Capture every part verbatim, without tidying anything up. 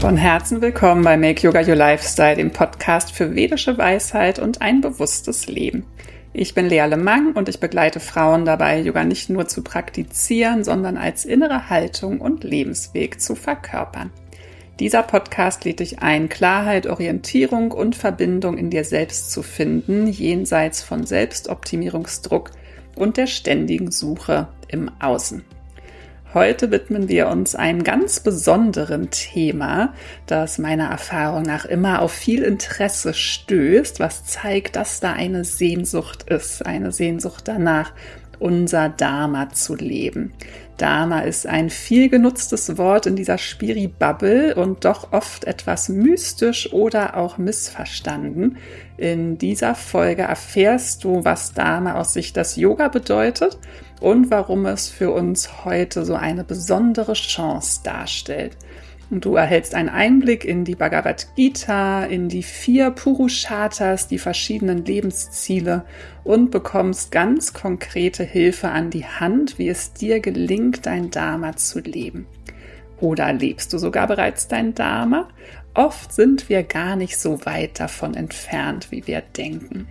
Von Herzen willkommen bei Make Yoga Your Lifestyle, dem Podcast für vedische Weisheit und ein bewusstes Leben. Ich bin Lea Lemang und ich begleite Frauen dabei, Yoga nicht nur zu praktizieren, sondern als innere Haltung und Lebensweg zu verkörpern. Dieser Podcast lädt dich ein, Klarheit, Orientierung und Verbindung in dir selbst zu finden, jenseits von Selbstoptimierungsdruck und der ständigen Suche im Außen. Heute widmen wir uns einem ganz besonderen Thema, das meiner Erfahrung nach immer auf viel Interesse stößt, was zeigt, dass da eine Sehnsucht ist, eine Sehnsucht danach, unser Dharma zu leben. Dharma ist ein viel genutztes Wort in dieser Spiri-Bubble und doch oft etwas mystisch oder auch missverstanden. In dieser Folge erfährst du, was Dharma aus Sicht des Yoga bedeutet und warum es für uns heute so eine besondere Chance darstellt. Und du erhältst einen Einblick in die Bhagavad Gita, in die vier Purusharthas, die verschiedenen Lebensziele und bekommst ganz konkrete Hilfe an die Hand, wie es dir gelingt, dein Dharma zu leben. Oder lebst du sogar bereits dein Dharma? Oft sind wir gar nicht so weit davon entfernt, wie wir denken.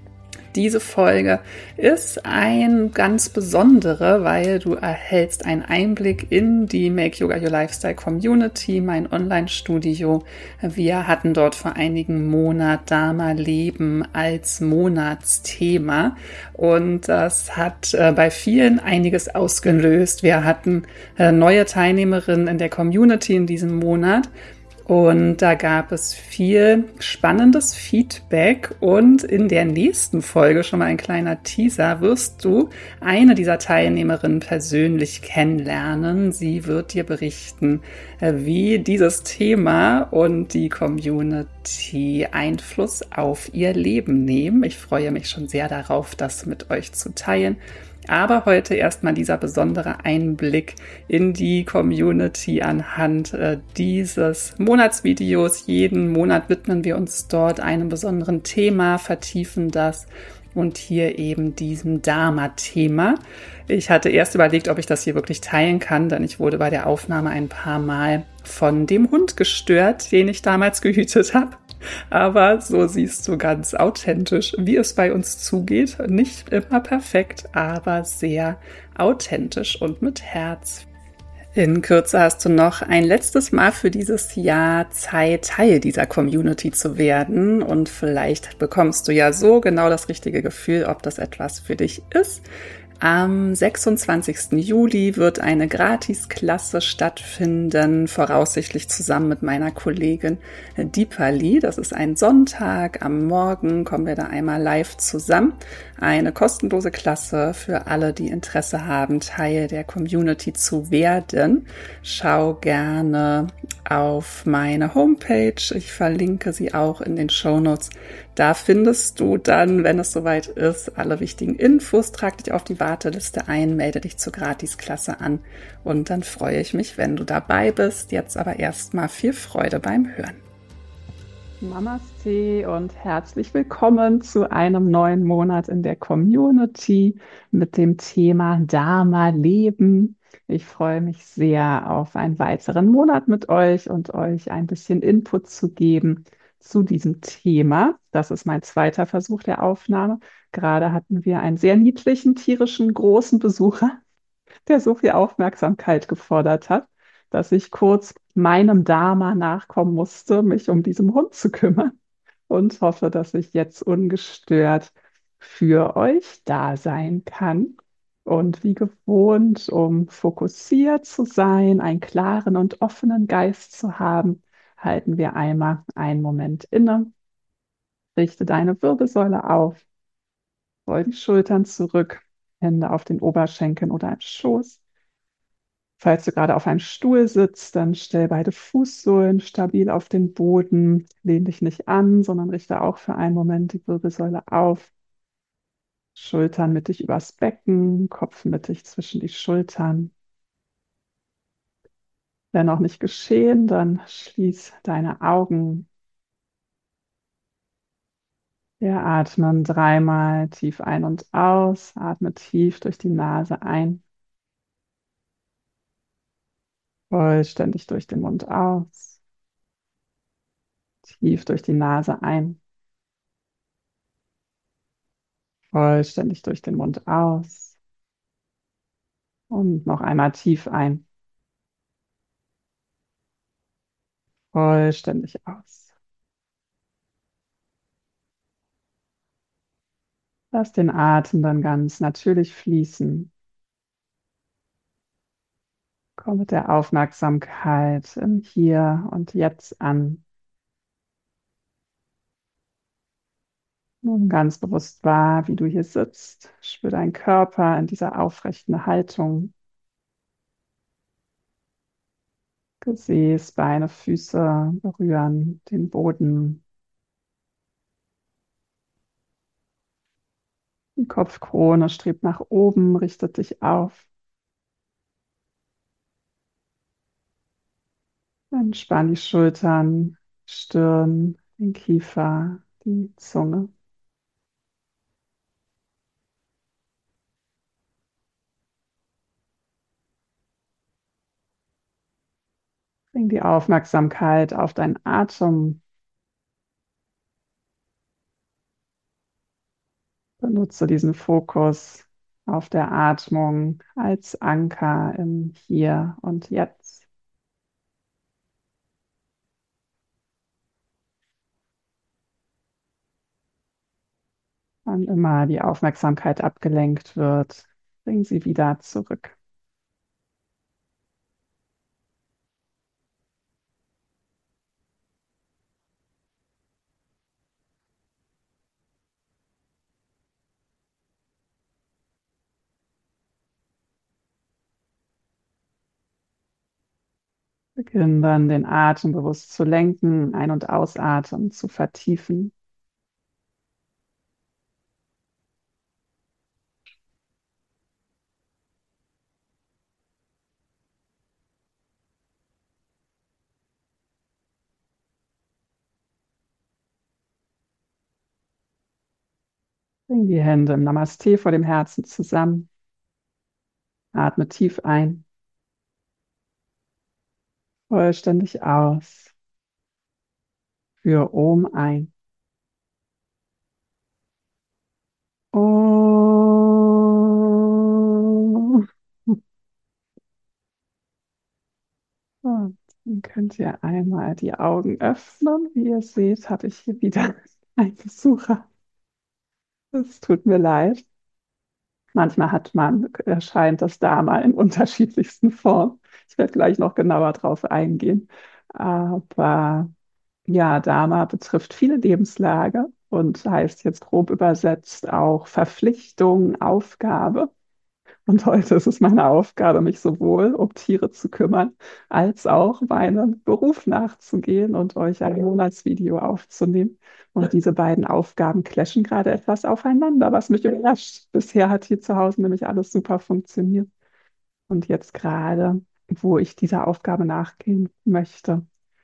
Diese Folge ist ein ganz besondere, weil du erhältst einen Einblick in die Make Yoga Your Lifestyle Community, mein Online-Studio. Wir hatten dort vor einigen Monaten Dharma Leben als Monatsthema und das hat bei vielen einiges ausgelöst. Wir hatten neue Teilnehmerinnen in der Community in diesem Monat. Und da gab es viel spannendes Feedback und in der nächsten Folge, schon mal ein kleiner Teaser, wirst du eine dieser Teilnehmerinnen persönlich kennenlernen. Sie wird dir berichten, wie dieses Thema und die Community Einfluss auf ihr Leben nehmen. Ich freue mich schon sehr darauf, das mit euch zu teilen. Aber heute erstmal dieser besondere Einblick in die Community anhand äh, dieses Monatsvideos. Jeden Monat widmen wir uns dort einem besonderen Thema, vertiefen das und hier eben diesem Dharma-Thema. Ich hatte erst überlegt, ob ich das hier wirklich teilen kann, denn ich wurde bei der Aufnahme ein paar Mal von dem Hund gestört, den ich damals gehütet habe. Aber so siehst du ganz authentisch, wie es bei uns zugeht. Nicht immer perfekt, aber sehr authentisch und mit Herz. In Kürze hast du noch ein letztes Mal für dieses Jahr Zeit, Teil dieser Community zu werden. Und vielleicht bekommst du ja so genau das richtige Gefühl, ob das etwas für dich ist. Am sechsundzwanzigsten Juli wird eine Gratisklasse stattfinden, voraussichtlich zusammen mit meiner Kollegin Deepali. Das ist ein Sonntag. Am Morgen kommen wir da einmal live zusammen. Eine kostenlose Klasse für alle, die Interesse haben, Teil der Community zu werden. Schau gerne auf meine Homepage. Ich verlinke sie auch in den Shownotes. Da findest du dann, wenn es soweit ist, alle wichtigen Infos. Trag dich auf die Warteliste ein, melde dich zur Gratisklasse an und dann freue ich mich, wenn du dabei bist. Jetzt aber erstmal viel Freude beim Hören. Namaste und herzlich willkommen zu einem neuen Monat in der Community mit dem Thema Dharma Leben. Ich freue mich sehr auf einen weiteren Monat mit euch und euch ein bisschen Input zu geben zu diesem Thema. Das ist mein zweiter Versuch der Aufnahme. Gerade hatten wir einen sehr niedlichen, tierischen, großen Besucher, der so viel Aufmerksamkeit gefordert hat, dass ich kurz meinem Dharma nachkommen musste, mich um diesen Hund zu kümmern und hoffe, dass ich jetzt ungestört für euch da sein kann. Und wie gewohnt, um fokussiert zu sein, einen klaren und offenen Geist zu haben, halten wir einmal einen Moment inne. Richte deine Wirbelsäule auf, roll die Schultern zurück, Hände auf den Oberschenkeln oder im Schoß. Falls du gerade auf einem Stuhl sitzt, dann stell beide Fußsohlen stabil auf den Boden. Lehn dich nicht an, sondern richte auch für einen Moment die Wirbelsäule auf. Schultern mittig übers Becken, Kopf mittig zwischen die Schultern. Wenn noch nicht geschehen, dann schließ deine Augen. Wir atmen dreimal tief ein und aus. Atme tief durch die Nase ein. Vollständig durch den Mund aus. Tief durch die Nase ein, vollständig durch den Mund aus und noch einmal tief ein, vollständig aus. Lass den Atem dann ganz natürlich fließen. Komm mit der Aufmerksamkeit im Hier und Jetzt an. Nun ganz bewusst wahr, wie du hier sitzt. Spür deinen Körper in dieser aufrechten Haltung. Gesäß, Beine, Füße berühren den Boden. Die Kopfkrone strebt nach oben, richtet dich auf. Entspann die Schultern, Stirn, den Kiefer, die Zunge. Bring die Aufmerksamkeit auf deinen Atem. Benutze diesen Fokus auf der Atmung als Anker im Hier und Jetzt. Wann immer die Aufmerksamkeit abgelenkt wird, bring sie wieder zurück. Beginn dann den Atem bewusst zu lenken, Ein- und Ausatmen zu vertiefen. Bring die Hände im Namaste vor dem Herzen zusammen. Atme tief ein, vollständig aus. Führe Om ein. Om. Und dann könnt ihr einmal die Augen öffnen. Wie ihr seht, habe ich hier wieder einen Besucher. Es tut mir leid. Manchmal hat man, erscheint das Dharma in unterschiedlichsten Formen. Ich werde gleich noch genauer drauf eingehen. Aber ja, Dharma betrifft viele Lebenslage und heißt jetzt grob übersetzt auch Verpflichtung, Aufgabe. Und heute ist es meine Aufgabe, mich sowohl um Tiere zu kümmern, als auch meinem Beruf nachzugehen und euch ein Monatsvideo aufzunehmen. Und diese beiden Aufgaben clashen gerade etwas aufeinander, was mich überrascht. Bisher hat hier zu Hause nämlich alles super funktioniert. Und jetzt gerade, wo ich dieser Aufgabe nachgehen möchte,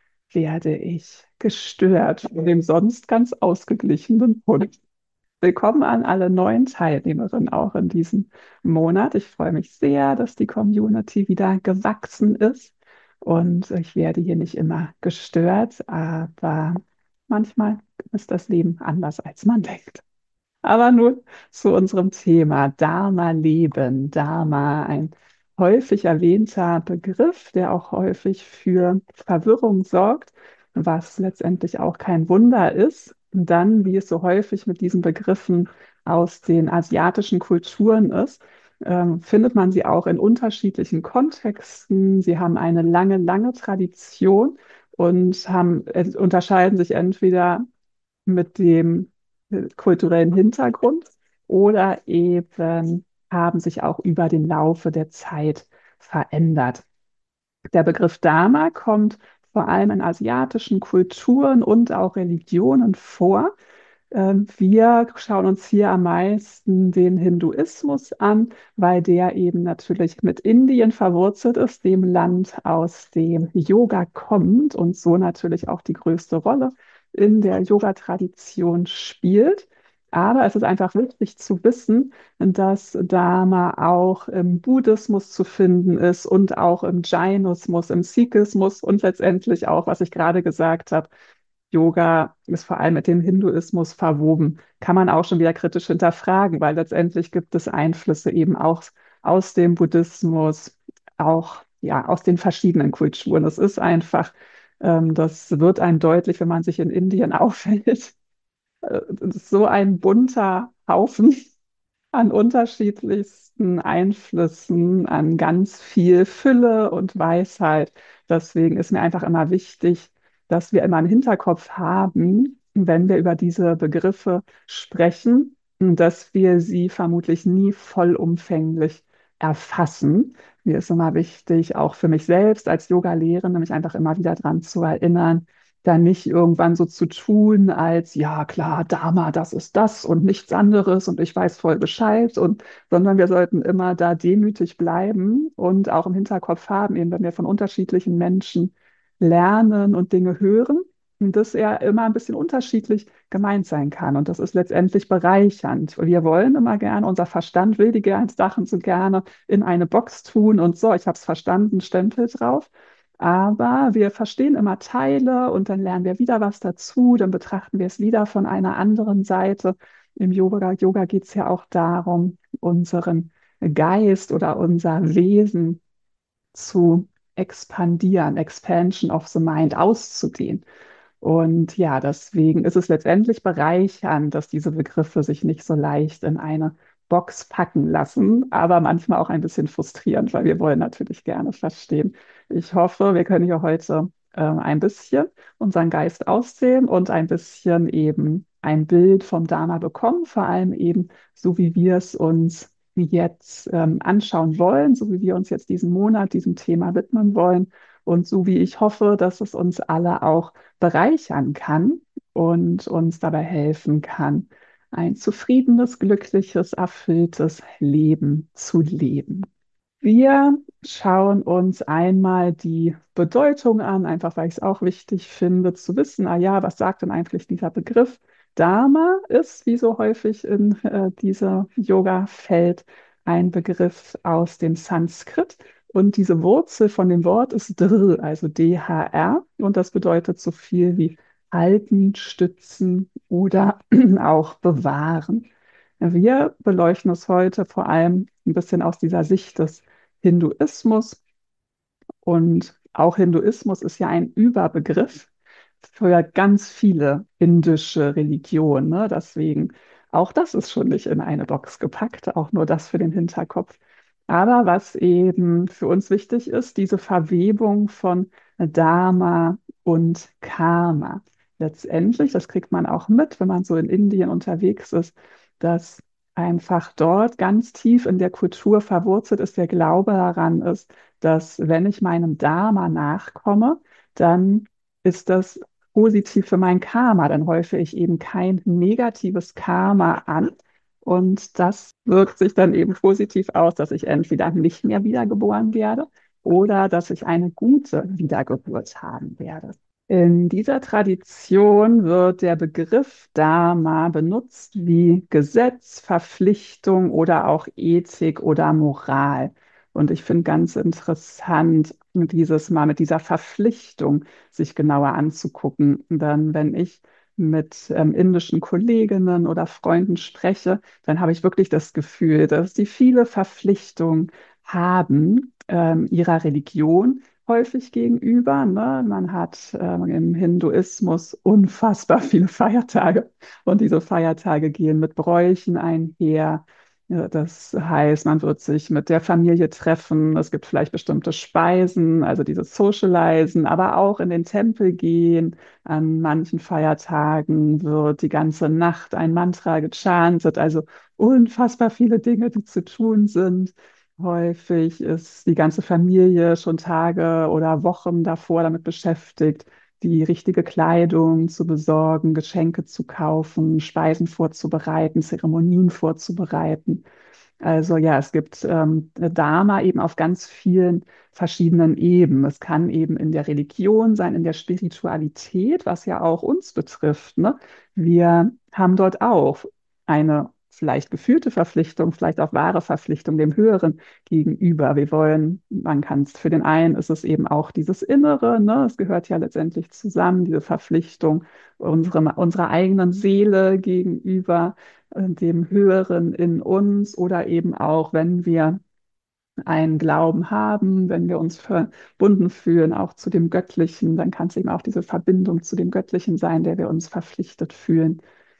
werde ich gestört von dem sonst ganz ausgeglichenen Hund. Willkommen an alle neuen Teilnehmerinnen auch in diesem Monat. Ich freue mich sehr, dass die Community wieder gewachsen ist und ich werde hier nicht immer gestört, aber manchmal ist das Leben anders, als man denkt. Aber nun zu unserem Thema Dharma-Leben. Dharma, ein häufig erwähnter Begriff, der auch häufig für Verwirrung sorgt, was letztendlich auch kein Wunder ist. Und dann, wie es so häufig mit diesen Begriffen aus den asiatischen Kulturen ist, ähm, findet man sie auch in unterschiedlichen Kontexten. Sie haben eine lange, lange Tradition und haben, äh, unterscheiden sich entweder mit dem äh, kulturellen Hintergrund oder eben haben sich auch über den Laufe der Zeit verändert. Der Begriff Dharma kommt vor allem in asiatischen Kulturen und auch Religionen vor. Ähm, Wir schauen uns hier am meisten den Hinduismus an, weil der eben natürlich mit Indien verwurzelt ist, dem Land, aus dem Yoga kommt und so natürlich auch die größte Rolle in der Yoga-Tradition spielt. Aber es ist einfach wichtig zu wissen, dass Dharma auch im Buddhismus zu finden ist und auch im Jainismus, im Sikhismus und letztendlich auch, was ich gerade gesagt habe, Yoga ist vor allem mit dem Hinduismus verwoben, kann man auch schon wieder kritisch hinterfragen, weil letztendlich gibt es Einflüsse eben auch aus dem Buddhismus, auch ja, aus den verschiedenen Kulturen. Es ist einfach, ähm, das wird einem deutlich, wenn man sich in Indien aufhält. Äh, es ist so ein bunter Haufen an unterschiedlichsten Einflüssen, an ganz viel Fülle und Weisheit. Deswegen ist mir einfach immer wichtig, dass wir immer im Hinterkopf haben, wenn wir über diese Begriffe sprechen, dass wir sie vermutlich nie vollumfänglich erfassen. Mir ist immer wichtig, auch für mich selbst als Yoga-Lehrerin, mich einfach immer wieder daran zu erinnern, dann nicht irgendwann so zu tun, als ja klar, Dharma, das ist das und nichts anderes und ich weiß voll Bescheid und sondern wir sollten immer da demütig bleiben und auch im Hinterkopf haben, eben wenn wir von unterschiedlichen Menschen lernen und Dinge hören, dass er immer ein bisschen unterschiedlich gemeint sein kann. Und das ist letztendlich bereichernd. Wir wollen immer gerne, unser Verstand will die gerne Sachen so gerne in eine Box tun und so, ich habe es verstanden, Stempel drauf. Aber wir verstehen immer Teile und dann lernen wir wieder was dazu, dann betrachten wir es wieder von einer anderen Seite. Im Yoga, Yoga geht es ja auch darum, unseren Geist oder unser Wesen zu expandieren, Expansion of the Mind auszudehnen. Und ja, deswegen ist es letztendlich bereichernd, dass diese Begriffe sich nicht so leicht in eine Box packen lassen, aber manchmal auch ein bisschen frustrierend, weil wir wollen natürlich gerne verstehen. Ich hoffe, wir können hier heute äh, ein bisschen unseren Geist auszählen und ein bisschen eben ein Bild vom Dharma bekommen, vor allem eben so, wie wir es uns jetzt ähm, anschauen wollen, so wie wir uns jetzt diesen Monat diesem Thema widmen wollen und so wie ich hoffe, dass es uns alle auch bereichern kann und uns dabei helfen kann, ein zufriedenes, glückliches, erfülltes Leben zu leben. Wir schauen uns einmal die Bedeutung an, einfach weil ich es auch wichtig finde zu wissen, ah ja, was sagt denn eigentlich dieser Begriff? Dharma ist, wie so häufig in äh, dieser Yoga-Feld, ein Begriff aus dem Sanskrit. Und diese Wurzel von dem Wort ist Dhr, also D H R. Und das bedeutet so viel wie halten, stützen oder auch bewahren. Wir beleuchten es heute vor allem ein bisschen aus dieser Sicht des Hinduismus. Und auch Hinduismus ist ja ein Überbegriff für ganz viele indische Religionen. Ne? Deswegen, auch das ist schon nicht in eine Box gepackt, auch nur das für den Hinterkopf. Aber was eben für uns wichtig ist, diese Verwebung von Dharma und Karma. Letztendlich, das kriegt man auch mit, wenn man so in Indien unterwegs ist, dass einfach dort ganz tief in der Kultur verwurzelt ist, der Glaube daran ist, dass wenn ich meinem Dharma nachkomme, dann ist das positiv für mein Karma. Dann häufe ich eben kein negatives Karma an. Und das wirkt sich dann eben positiv aus, dass ich entweder nicht mehr wiedergeboren werde oder dass ich eine gute Wiedergeburt haben werde. In dieser Tradition wird der Begriff Dharma benutzt wie Gesetz, Verpflichtung oder auch Ethik oder Moral. Und ich finde ganz interessant, dieses Mal mit dieser Verpflichtung sich genauer anzugucken. Dann, wenn ich mit ähm, indischen Kolleginnen oder Freunden spreche, dann habe ich wirklich das Gefühl, dass die viele Verpflichtungen haben ähm, ihrer Religion häufig gegenüber. Ne? Man hat ähm, im Hinduismus unfassbar viele Feiertage und diese Feiertage gehen mit Bräuchen einher. Ja, das heißt, man wird sich mit der Familie treffen. Es gibt vielleicht bestimmte Speisen, also dieses Socializen, aber auch in den Tempel gehen. An manchen Feiertagen wird die ganze Nacht ein Mantra gechantet, also unfassbar viele Dinge, die zu tun sind. Häufig ist die ganze Familie schon Tage oder Wochen davor damit beschäftigt, die richtige Kleidung zu besorgen, Geschenke zu kaufen, Speisen vorzubereiten, Zeremonien vorzubereiten. Also ja, es gibt ähm, Dharma eben auf ganz vielen verschiedenen Ebenen. Es kann eben in der Religion sein, in der Spiritualität, was ja auch uns betrifft. Ne? Wir haben dort auch eine vielleicht gefühlte Verpflichtung, vielleicht auch wahre Verpflichtung dem Höheren gegenüber. Wir wollen, man kann es, für den einen ist es eben auch dieses Innere, ne? Es gehört ja letztendlich zusammen, diese Verpflichtung unsere, unserer eigenen Seele gegenüber äh, dem Höheren in uns oder eben auch, wenn wir einen Glauben haben, wenn wir uns verbunden fühlen, auch zu dem Göttlichen, dann kann es eben auch diese Verbindung zu dem Göttlichen sein, der wir uns verpflichtet fühlen.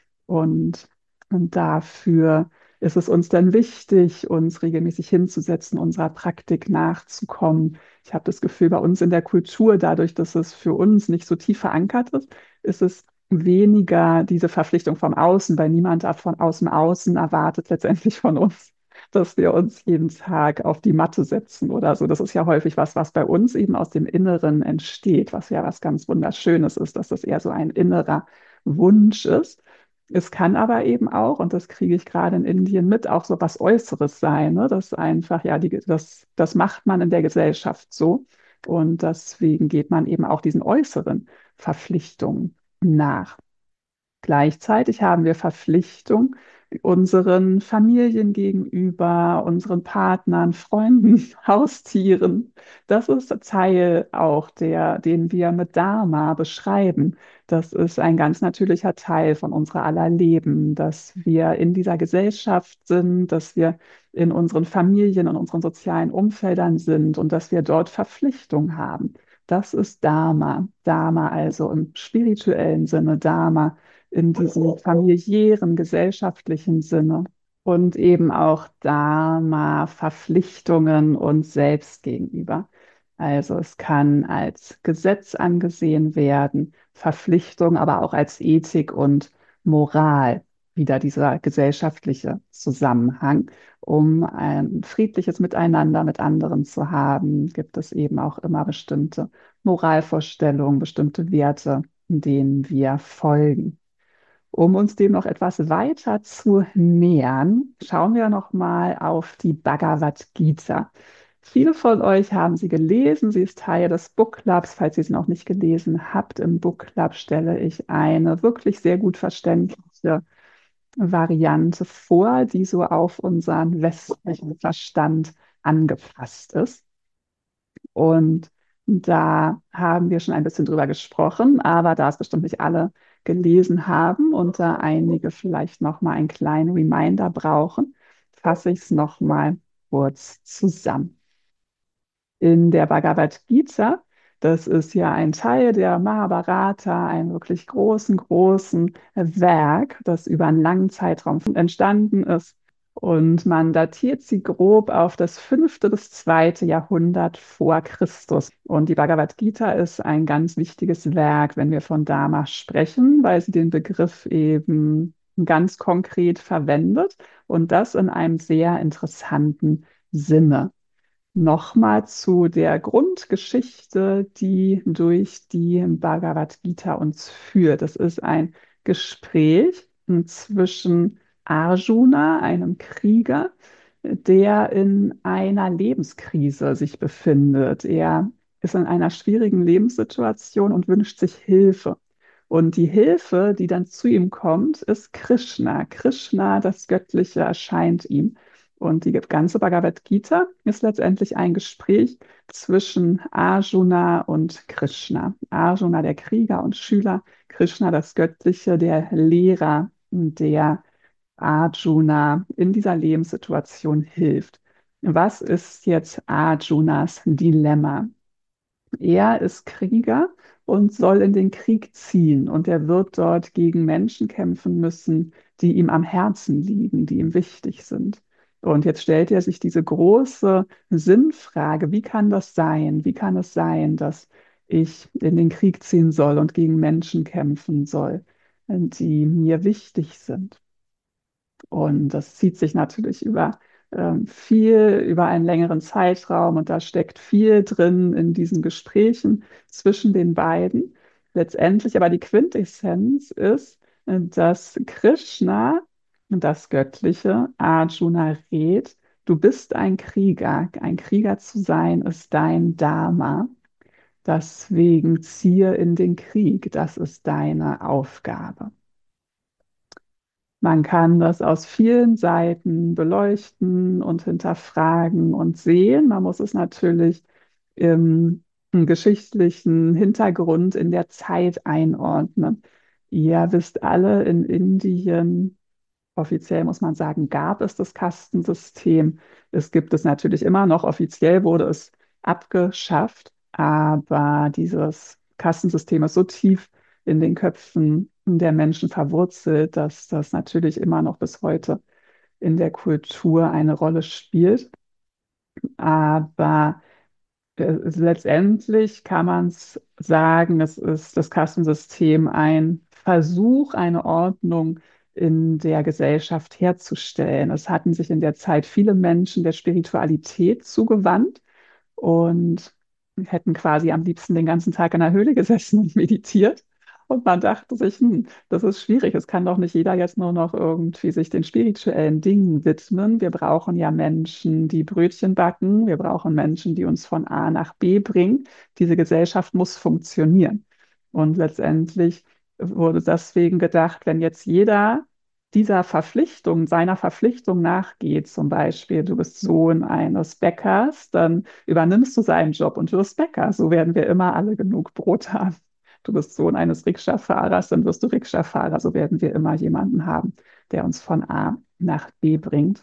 Und, und dafür ist es uns dann wichtig, uns regelmäßig hinzusetzen, unserer Praktik nachzukommen. Ich habe das Gefühl, bei uns in der Kultur, dadurch, dass es für uns nicht so tief verankert ist, ist es weniger diese Verpflichtung vom Außen, weil niemand davon aus dem Außen erwartet letztendlich von uns, dass wir uns jeden Tag auf die Matte setzen oder so. Das ist ja häufig was, was bei uns eben aus dem Inneren entsteht, was ja was ganz Wunderschönes ist, dass das eher so ein innerer Wunsch ist. Es kann aber eben auch, und das kriege ich gerade in Indien mit, auch so was Äußeres sein, ne? Das einfach, ja, die, das, das macht man in der Gesellschaft so. Und deswegen geht man eben auch diesen äußeren Verpflichtungen nach. Gleichzeitig haben wir Verpflichtung unseren Familien gegenüber, unseren Partnern, Freunden, Haustieren. Das ist Teil auch der, den wir mit Dharma beschreiben. Das ist ein ganz natürlicher Teil von unserer aller Leben, dass wir in dieser Gesellschaft sind, dass wir in unseren Familien und unseren sozialen Umfeldern sind und dass wir dort Verpflichtung haben. Das ist Dharma. Dharma also im spirituellen Sinne, Dharma in diesem familiären, gesellschaftlichen Sinne und eben auch Dharma, Verpflichtungen uns selbst gegenüber. Also es kann als Gesetz angesehen werden, Verpflichtung, aber auch als Ethik und Moral, wieder dieser gesellschaftliche Zusammenhang. Um ein friedliches Miteinander mit anderen zu haben, gibt es eben auch immer bestimmte Moralvorstellungen, bestimmte Werte, denen wir folgen. Um uns dem noch etwas weiter zu nähern, schauen wir noch mal auf die Bhagavad Gita. Viele von euch haben sie gelesen. Sie ist Teil des Book Clubs. Falls ihr sie noch nicht gelesen habt, im Book Club stelle ich eine wirklich sehr gut verständliche Variante vor, die so auf unseren westlichen Verstand angepasst ist. Und da haben wir schon ein bisschen drüber gesprochen, aber da es bestimmt nicht alle gelesen haben und da einige vielleicht noch mal einen kleinen Reminder brauchen, fasse ich es noch mal kurz zusammen. In der Bhagavad Gita, das ist ja ein Teil der Mahabharata, ein wirklich großen, großen Werk, das über einen langen Zeitraum entstanden ist. Und man datiert sie grob auf das fünfte bis zweite Jahrhundert vor Christus. Und die Bhagavad Gita ist ein ganz wichtiges Werk, wenn wir von Dharma sprechen, weil sie den Begriff eben ganz konkret verwendet und das in einem sehr interessanten Sinne. Nochmal zu der Grundgeschichte, die durch die Bhagavad Gita uns führt. Das ist ein Gespräch zwischen Arjuna, einem Krieger, der in einer Lebenskrise sich befindet. Er ist in einer schwierigen Lebenssituation und wünscht sich Hilfe. Und die Hilfe, die dann zu ihm kommt, ist Krishna. Krishna, das Göttliche, erscheint ihm. Und die ganze Bhagavad Gita ist letztendlich ein Gespräch zwischen Arjuna und Krishna. Arjuna, der Krieger und Schüler, Krishna, das Göttliche, der Lehrer, der Arjuna in dieser Lebenssituation hilft. Was ist jetzt Arjunas Dilemma? Er ist Krieger und soll in den Krieg ziehen und er wird dort gegen Menschen kämpfen müssen, die ihm am Herzen liegen, die ihm wichtig sind. Und jetzt stellt er sich diese große Sinnfrage, wie kann das sein? Wie kann es sein, dass ich in den Krieg ziehen soll und gegen Menschen kämpfen soll, die mir wichtig sind? Und das zieht sich natürlich über ähm, viel, über einen längeren Zeitraum und da steckt viel drin in diesen Gesprächen zwischen den beiden. Letztendlich aber die Quintessenz ist, äh, dass Krishna, das Göttliche, Arjuna rät, du bist ein Krieger. Ein Krieger zu sein ist dein Dharma. Deswegen ziehe in den Krieg. Das ist deine Aufgabe. Man kann das aus vielen Seiten beleuchten und hinterfragen und sehen. Man muss es natürlich im, im geschichtlichen Hintergrund in der Zeit einordnen. Ihr wisst alle, in Indien, offiziell muss man sagen, gab es das Kastensystem. Es gibt es natürlich immer noch. Offiziell wurde es abgeschafft, aber dieses Kastensystem ist so tief in den Köpfen der Menschen verwurzelt, dass das natürlich immer noch bis heute in der Kultur eine Rolle spielt. Aber äh, letztendlich kann man es sagen, es ist das Kastensystem ein Versuch, eine Ordnung in der Gesellschaft herzustellen. Es hatten sich in der Zeit viele Menschen der Spiritualität zugewandt und hätten quasi am liebsten den ganzen Tag in der Höhle gesessen und meditiert. Und man dachte sich, hm, das ist schwierig. Es kann doch nicht jeder jetzt nur noch irgendwie sich den spirituellen Dingen widmen. Wir brauchen ja Menschen, die Brötchen backen. Wir brauchen Menschen, die uns von A nach B bringen. Diese Gesellschaft muss funktionieren. Und letztendlich wurde deswegen gedacht, wenn jetzt jeder dieser Verpflichtung, seiner Verpflichtung nachgeht, zum Beispiel, du bist Sohn eines Bäckers, dann übernimmst du seinen Job und wirst Bäcker. So werden wir immer alle genug Brot haben. Du bist Sohn eines Rikscha-Fahrers, dann wirst du Rikscha-Fahrer. So werden wir immer jemanden haben, der uns von A nach B bringt,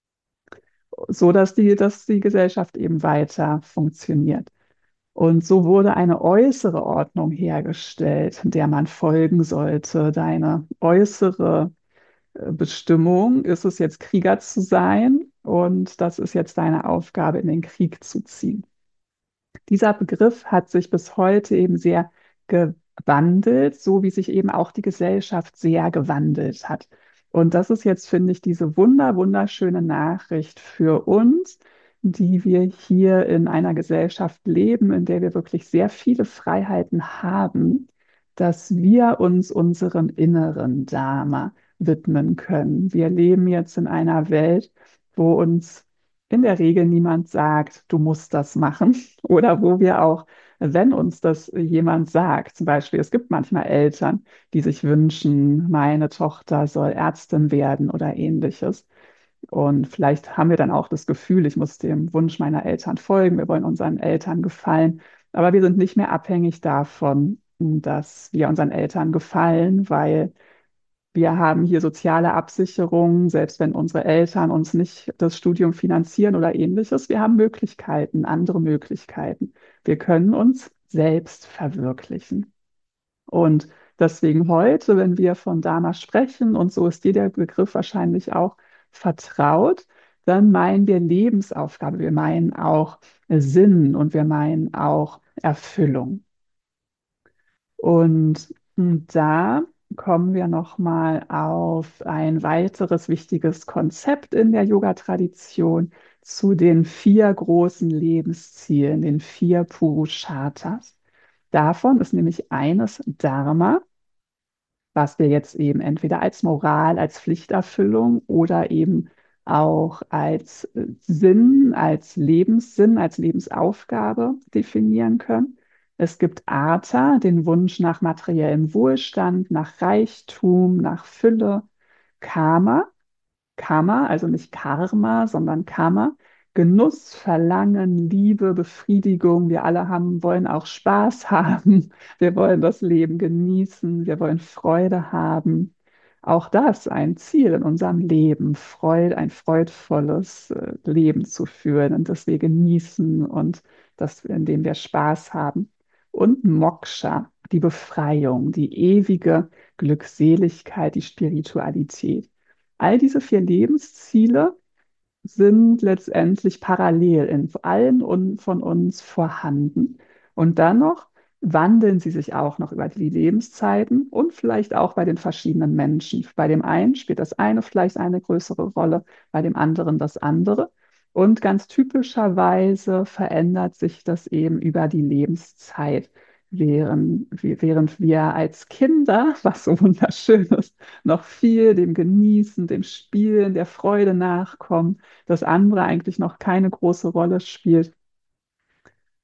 so dass die, dass die Gesellschaft eben weiter funktioniert. Und so wurde eine äußere Ordnung hergestellt, der man folgen sollte. Deine äußere äh, Bestimmung ist es jetzt, Krieger zu sein, und das ist jetzt deine Aufgabe, in den Krieg zu ziehen. Dieser Begriff hat sich bis heute eben sehr gewandelt, so wie sich eben auch die Gesellschaft sehr gewandelt hat. Und das ist jetzt, finde ich, diese wunder, wunderschöne Nachricht für uns, die wir hier in einer Gesellschaft leben, in der wir wirklich sehr viele Freiheiten haben, dass wir uns unserem inneren Dharma widmen können. Wir leben jetzt in einer Welt, wo uns in der Regel niemand sagt, du musst das machen. Oder wo wir auch, wenn uns das jemand sagt, zum Beispiel, es gibt manchmal Eltern, die sich wünschen, meine Tochter soll Ärztin werden oder ähnliches. Und vielleicht haben wir dann auch das Gefühl, ich muss dem Wunsch meiner Eltern folgen, wir wollen unseren Eltern gefallen. Aber wir sind nicht mehr abhängig davon, dass wir unseren Eltern gefallen, weil wir haben hier soziale Absicherung, selbst wenn unsere Eltern uns nicht das Studium finanzieren oder ähnliches. Wir haben Möglichkeiten, andere Möglichkeiten. Wir können uns selbst verwirklichen. Und deswegen heute, wenn wir von Dharma sprechen, und so ist dir der Begriff wahrscheinlich auch vertraut, dann meinen wir Lebensaufgabe, wir meinen auch Sinn und wir meinen auch Erfüllung. Und da kommen wir nochmal auf ein weiteres wichtiges Konzept in der Yoga-Tradition zu den vier großen Lebenszielen, den vier Purusharthas. Davon ist nämlich eines Dharma, was wir jetzt eben entweder als Moral, als Pflichterfüllung oder eben auch als äh, Sinn, als Lebenssinn, als Lebensaufgabe definieren können. Es gibt Artha, den Wunsch nach materiellem Wohlstand, nach Reichtum, nach Fülle. Kama, Karma, also nicht Karma, sondern Karma. Genuss, Verlangen, Liebe, Befriedigung. Wir alle haben, wollen auch Spaß haben. Wir wollen das Leben genießen. Wir wollen Freude haben. Auch das ein Ziel in unserem Leben, Freude, ein freudvolles äh, Leben zu führen und das wir genießen und das, in dem wir Spaß haben. Und Moksha, die Befreiung, die ewige Glückseligkeit, die Spiritualität. All diese vier Lebensziele sind letztendlich parallel in allen un- von uns vorhanden. Und dann noch wandeln sie sich auch noch über die Lebenszeiten und vielleicht auch bei den verschiedenen Menschen. Bei dem einen spielt das eine vielleicht eine größere Rolle, bei dem anderen das andere. Und ganz typischerweise verändert sich das eben über die Lebenszeit. Während, während wir als Kinder, was so wunderschön ist, noch viel dem Genießen, dem Spielen, der Freude nachkommen, das andere eigentlich noch keine große Rolle spielt,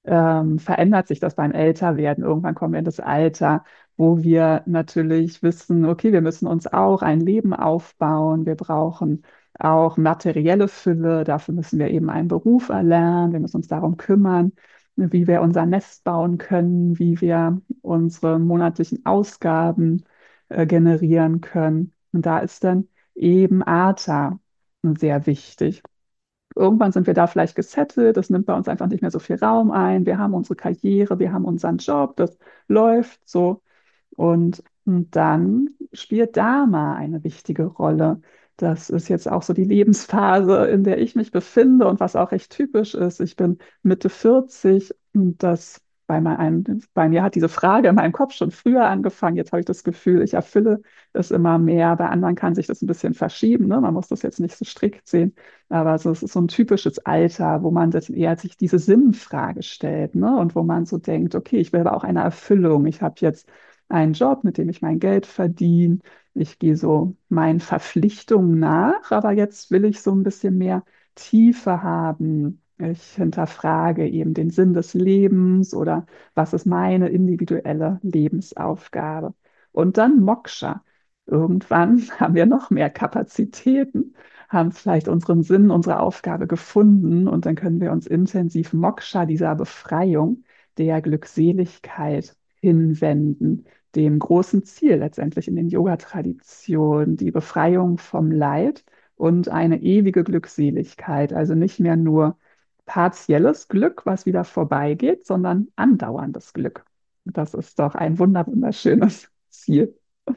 ähm, verändert sich das beim Älterwerden. Irgendwann kommen wir in das Alter, wo wir natürlich wissen, okay, wir müssen uns auch ein Leben aufbauen. Wir brauchen auch materielle Fülle. Dafür müssen wir eben einen Beruf erlernen. Wir müssen uns darum kümmern, wie wir unser Nest bauen können, wie wir unsere monatlichen Ausgaben äh, generieren können. Und da ist dann eben Artha sehr wichtig. Irgendwann sind wir da vielleicht gesettelt, das nimmt bei uns einfach nicht mehr so viel Raum ein. Wir haben unsere Karriere, wir haben unseren Job, das läuft so. Und, und dann spielt Dharma eine wichtige Rolle. Das ist jetzt auch so die Lebensphase, in der ich mich befinde und was auch recht typisch ist. Ich bin Mitte vierzig und das bei, mein, bei mir hat diese Frage in meinem Kopf schon früher angefangen. Jetzt habe ich das Gefühl, ich erfülle es immer mehr. Bei anderen kann sich das ein bisschen verschieben. Ne? Man muss das jetzt nicht so strikt sehen. Aber so, es ist so ein typisches Alter, wo man das eher sich diese Sinnfrage stellt, ne? Und wo man so denkt, okay, ich will aber auch eine Erfüllung. Ich habe jetzt einen Job, mit dem ich mein Geld verdiene. Ich gehe so meinen Verpflichtungen nach, aber jetzt will ich so ein bisschen mehr Tiefe haben. Ich hinterfrage eben den Sinn des Lebens oder was ist meine individuelle Lebensaufgabe. Und dann Moksha. Irgendwann haben wir noch mehr Kapazitäten, haben vielleicht unseren Sinn, unsere Aufgabe gefunden und dann können wir uns intensiv Moksha, dieser Befreiung, der Glückseligkeit hinwenden, dem großen Ziel letztendlich in den Yoga-Traditionen, die Befreiung vom Leid und eine ewige Glückseligkeit, also nicht mehr nur partielles Glück, was wieder vorbeigeht, sondern andauerndes Glück. Das ist doch ein wunder wunderschönes Ziel.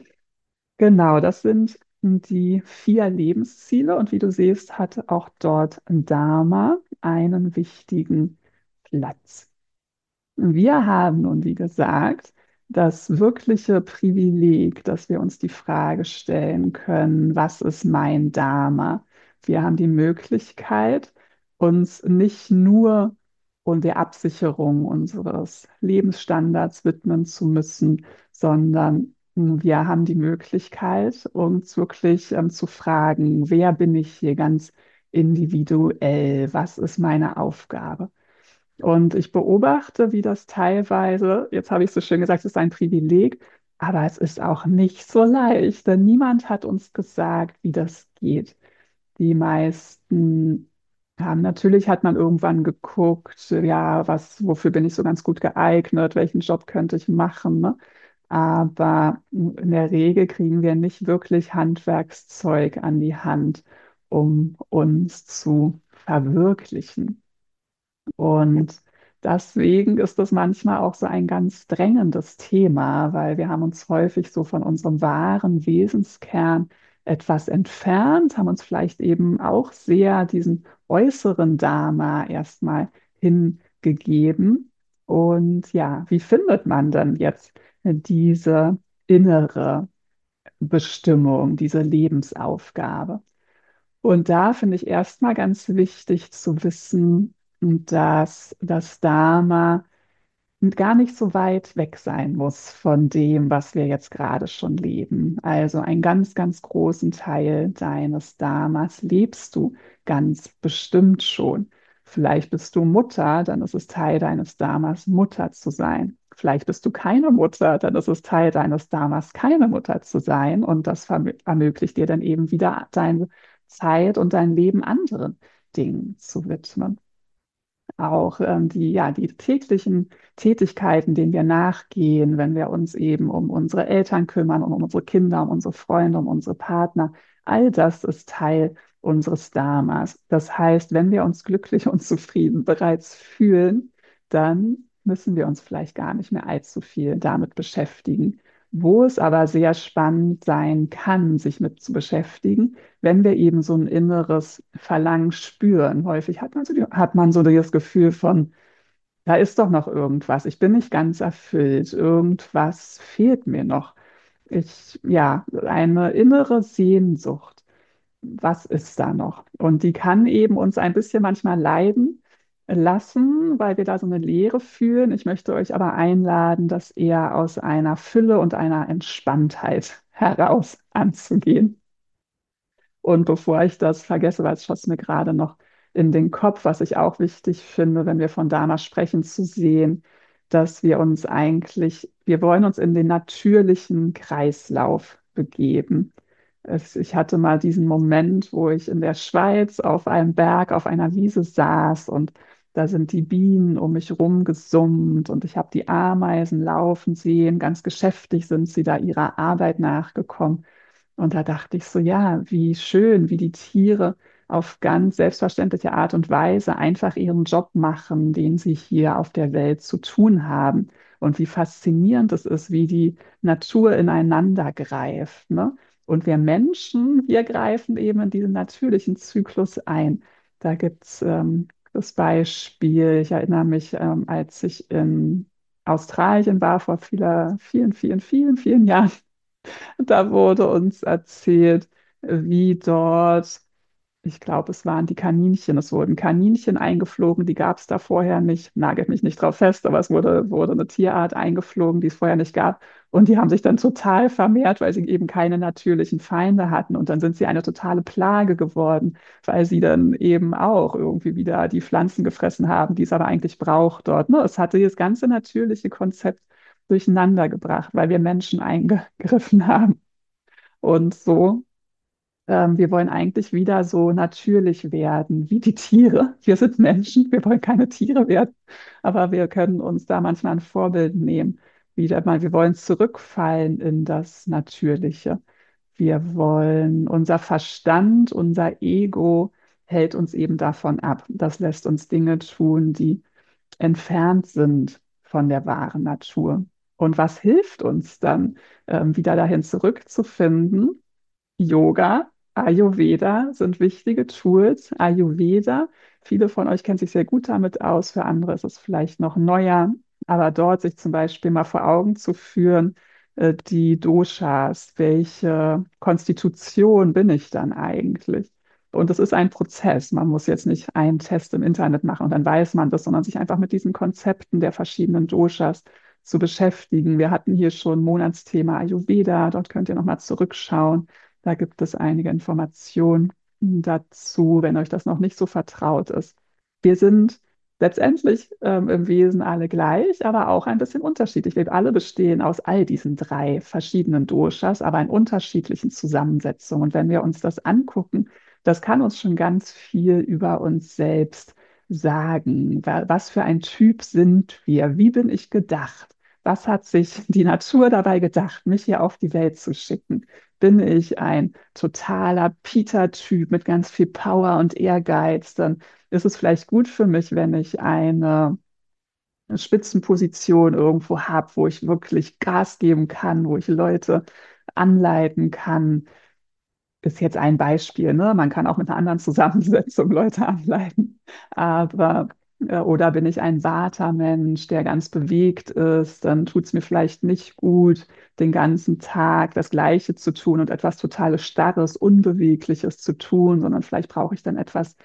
Genau, das sind die vier Lebensziele und wie du siehst, hat auch dort Dharma einen wichtigen Platz. Wir haben nun, wie gesagt, das wirkliche Privileg, dass wir uns die Frage stellen können, was ist mein Dharma? Wir haben die Möglichkeit, uns nicht nur um der Absicherung unseres Lebensstandards widmen zu müssen, sondern wir haben die Möglichkeit, uns wirklich ähm, zu fragen, wer bin ich hier ganz individuell? Was ist meine Aufgabe? Und ich beobachte, wie das teilweise, jetzt habe ich so schön gesagt, es ist ein Privileg, aber es ist auch nicht so leicht, denn niemand hat uns gesagt, wie das geht. Die meisten haben, natürlich hat man irgendwann geguckt, ja, was, wofür bin ich so ganz gut geeignet, welchen Job könnte ich machen, ne? Aber in der Regel kriegen wir nicht wirklich Handwerkszeug an die Hand, um uns zu verwirklichen. Und deswegen ist das manchmal auch so ein ganz drängendes Thema, weil wir haben uns häufig so von unserem wahren Wesenskern etwas entfernt, haben uns vielleicht eben auch sehr diesen äußeren Dharma erstmal hingegeben. Und ja, wie findet man denn jetzt diese innere Bestimmung, diese Lebensaufgabe? Und da finde ich erstmal ganz wichtig zu wissen, dass das Dharma gar nicht so weit weg sein muss von dem, was wir jetzt gerade schon leben. Also einen ganz, ganz großen Teil deines Dharmas lebst du ganz bestimmt schon. Vielleicht bist du Mutter, dann ist es Teil deines Dharmas, Mutter zu sein. Vielleicht bist du keine Mutter, dann ist es Teil deines Dharmas, keine Mutter zu sein. Und das vermö- ermöglicht dir dann eben wieder deine Zeit und dein Leben anderen Dingen zu widmen. Auch ähm, die, ja, die täglichen Tätigkeiten, denen wir nachgehen, wenn wir uns eben um unsere Eltern kümmern, um unsere Kinder, um unsere Freunde, um unsere Partner, all das ist Teil unseres Dharmas. Das heißt, wenn wir uns glücklich und zufrieden bereits fühlen, dann müssen wir uns vielleicht gar nicht mehr allzu viel damit beschäftigen. Wo es aber sehr spannend sein kann, sich mit zu beschäftigen, wenn wir eben so ein inneres Verlangen spüren. Häufig hat man so, die, hat man so das Gefühl von, da ist doch noch irgendwas, ich bin nicht ganz erfüllt, irgendwas fehlt mir noch. Ich, ja, eine innere Sehnsucht. Was ist da noch? Und die kann eben uns ein bisschen manchmal leiden lassen, weil wir da so eine Leere fühlen. Ich möchte euch aber einladen, das eher aus einer Fülle und einer Entspanntheit heraus anzugehen. Und bevor ich das vergesse, weil es schoss mir gerade noch in den Kopf, was ich auch wichtig finde, wenn wir von Dharma sprechen, zu sehen, dass wir uns eigentlich, wir wollen uns in den natürlichen Kreislauf begeben. Es, ich hatte mal diesen Moment, wo ich in der Schweiz auf einem Berg, auf einer Wiese saß und da sind die Bienen um mich rum gesummt und ich habe die Ameisen laufen sehen. Ganz geschäftig sind sie da ihrer Arbeit nachgekommen. Und da dachte ich so, ja, wie schön, wie die Tiere auf ganz selbstverständliche Art und Weise einfach ihren Job machen, den sie hier auf der Welt zu tun haben. Und wie faszinierend es ist, wie die Natur ineinander greift, ne? Und wir Menschen, wir greifen eben in diesen natürlichen Zyklus ein. Da gibt es ähm, das Beispiel, ich erinnere mich, ähm, als ich in Australien war vor vieler, vielen, vielen, vielen, vielen Jahren, da wurde uns erzählt, wie dort, ich glaube, es waren die Kaninchen, es wurden Kaninchen eingeflogen, die gab es da vorher nicht, nagelt mich nicht drauf fest, aber es wurde, wurde eine Tierart eingeflogen, die es vorher nicht gab. Und die haben sich dann total vermehrt, weil sie eben keine natürlichen Feinde hatten. Und dann sind sie eine totale Plage geworden, weil sie dann eben auch irgendwie wieder die Pflanzen gefressen haben, die es aber eigentlich braucht dort. Ne? Es hatte das ganze natürliche Konzept durcheinander gebracht, weil wir Menschen eingegriffen haben. Und so, ähm, wir wollen eigentlich wieder so natürlich werden wie die Tiere. Wir sind Menschen, wir wollen keine Tiere werden, aber wir können uns da manchmal ein Vorbild nehmen. Wieder mal, wir wollen zurückfallen in das Natürliche. Wir wollen, unser Verstand, unser Ego hält uns eben davon ab. Das lässt uns Dinge tun, die entfernt sind von der wahren Natur. Und was hilft uns dann, ähm, wieder dahin zurückzufinden? Yoga, Ayurveda sind wichtige Tools. Ayurveda, viele von euch kennen sich sehr gut damit aus, für andere ist es vielleicht noch neuer, aber dort sich zum Beispiel mal vor Augen zu führen, äh, die Doshas, welche Konstitution bin ich dann eigentlich? Und es ist ein Prozess. Man muss jetzt nicht einen Test im Internet machen und dann weiß man das, sondern sich einfach mit diesen Konzepten der verschiedenen Doshas zu beschäftigen. Wir hatten hier schon Monatsthema Ayurveda, dort könnt ihr nochmal zurückschauen. Da gibt es einige Informationen dazu, wenn euch das noch nicht so vertraut ist. Wir sind letztendlich ähm, im Wesen alle gleich, aber auch ein bisschen unterschiedlich. Wir alle bestehen aus all diesen drei verschiedenen Doshas, aber in unterschiedlichen Zusammensetzungen. Und wenn wir uns das angucken, das kann uns schon ganz viel über uns selbst sagen. Was für ein Typ sind wir? Wie bin ich gedacht? Was hat sich die Natur dabei gedacht, mich hier auf die Welt zu schicken? Bin ich ein totaler Peter-Typ mit ganz viel Power und Ehrgeiz, dann ist es vielleicht gut für mich, wenn ich eine Spitzenposition irgendwo habe, wo ich wirklich Gas geben kann, wo ich Leute anleiten kann. Ist jetzt ein Beispiel, ne? Man kann auch mit einer anderen Zusammensetzung Leute anleiten. Aber, äh, oder bin ich ein Vata-Mensch, der ganz bewegt ist, dann tut es mir vielleicht nicht gut, den ganzen Tag das Gleiche zu tun und etwas totales Starres, Unbewegliches zu tun, sondern vielleicht brauche ich dann etwas